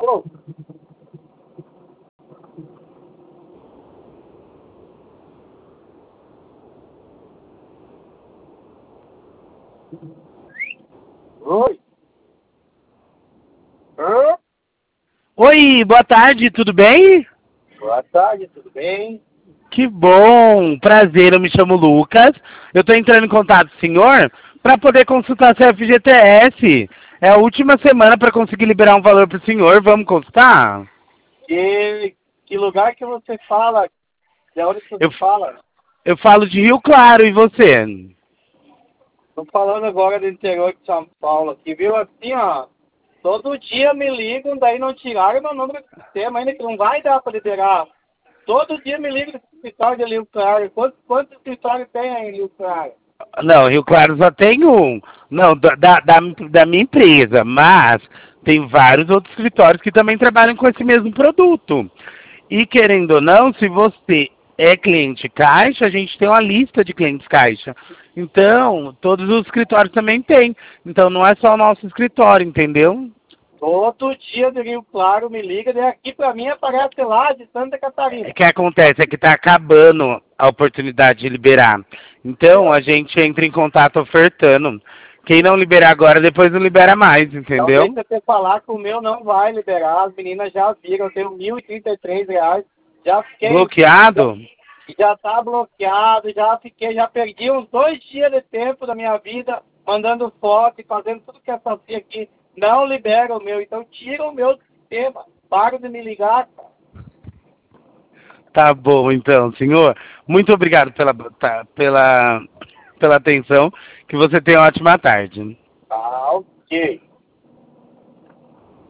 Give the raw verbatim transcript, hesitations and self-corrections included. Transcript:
Alô? Oi? Hã? Oi, boa tarde, tudo bem? Boa tarde, tudo bem? Que bom, prazer, eu me chamo Lucas. Eu estou entrando em contato com o senhor para poder consultar seu F G T S. É a última semana para conseguir liberar um valor para o senhor, vamos consultar? Que, que lugar que você fala? De onde que você Eu, fala? eu falo de Rio Claro, e você? Tô falando agora do interior de São Paulo aqui, viu? Assim, ó, todo dia me ligam, daí não tiraram meu número do sistema ainda, que não vai dar para liberar. Todo dia me ligam do escritório de Rio Claro. Quantos, quantos escritórios tem aí em Rio Claro? Não, Rio Claro só tem um. Não, da, da, da da minha empresa, mas tem vários outros escritórios que também trabalham com esse mesmo produto. E querendo ou não, se você é cliente Caixa, a gente tem uma lista de clientes Caixa. Então, todos os escritórios também têm. Então, não é só o nosso escritório, entendeu? Todo dia de Rio Claro me liga, daí aqui pra mim aparece lá de Santa Catarina. O que acontece é que está acabando a oportunidade de liberar. Então, a gente entra em contato ofertando. Quem não liberar agora, depois não libera mais, Então entendeu? deixa você falar que o meu não vai liberar, as meninas já viram, eu tenho mil e trinta e três reais, já fiquei... Bloqueado? Já tá bloqueado, já fiquei, já perdi uns dois dias de tempo da minha vida, mandando foto e fazendo tudo que é assim aqui, não libera o meu, então tira o meu do sistema, para de me ligar, cara. Tá bom, então, senhor. Muito obrigado pela, tá, pela, pela atenção. Que você tenha uma ótima tarde. Tá, ok.